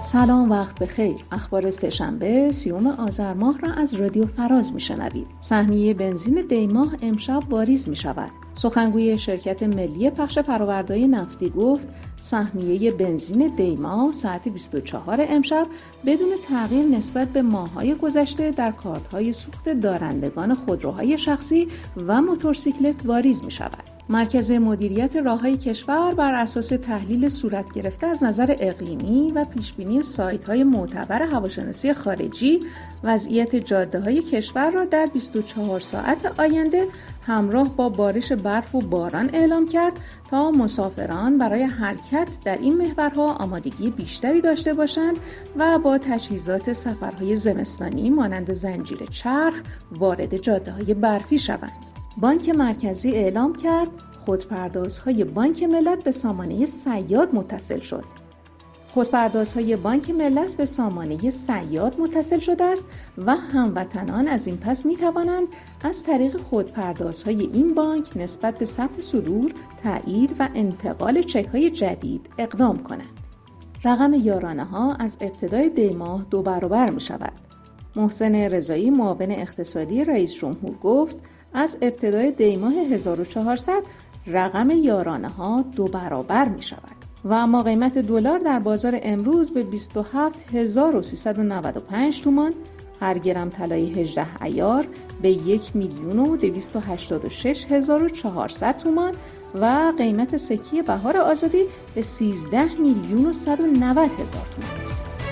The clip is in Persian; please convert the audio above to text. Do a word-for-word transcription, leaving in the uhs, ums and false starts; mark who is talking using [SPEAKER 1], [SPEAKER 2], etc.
[SPEAKER 1] سلام، وقت بخیر. اخبار سه‌شنبه سیوم آذر ماه را از رادیو فراز میشنوید. سهمیه بنزین دیماه امشب واریز می شود. سخنگوی شرکت ملی پخش فرآورده‌های نفتی گفت سهمیه بنزین دیماه ساعت بیست و چهار امشب بدون تغییر نسبت به ماه‌های گذشته در کارت‌های سوخت دارندگان خودروهای شخصی و موتورسیکلت واریز می شود. مرکز مدیریت راههای کشور بر اساس تحلیل صورت گرفته از نظر اقلیمی و پیشبینی سایت‌های معتبر هواشناسی خارجی وضعیت جاده‌های کشور را در بیست و چهار ساعت آینده همراه با بارش برف و باران اعلام کرد تا مسافران برای حرکت در این محورها آمادگی بیشتری داشته باشند و با تجهیزات سفرهای زمستانی مانند زنجیر چرخ وارد جاده‌های برفی شوند. بانک مرکزی اعلام کرد خودپردازهای بانک ملت به سامانه صیاد متصل شد. خودپردازهای بانک ملت به سامانه صیاد متصل شده است و هموطنان از این پس می توانند از طریق خودپردازهای این بانک نسبت به ثبت صدور، تایید و انتقال چک‌های جدید اقدام کنند. رقم یارانه ها از ابتدای دی ماه دو برابر می شود. محسن رضایی معاون اقتصادی رئیس جمهور گفت از ابتدای دی ماه هزار و چهارصد رقم یارانه ها دو برابر می شود و اما قیمت دلار در بازار امروز به بیست و هفت هزار و سیصد و نود و پنج تومان، هر گرم طلای هجده عیار به یک میلیون و دویست و هشتاد و شش هزار و چهارصد تومان و قیمت سکه بهار آزادی به سیزده میلیون و صد و نود هزار تومان رسید.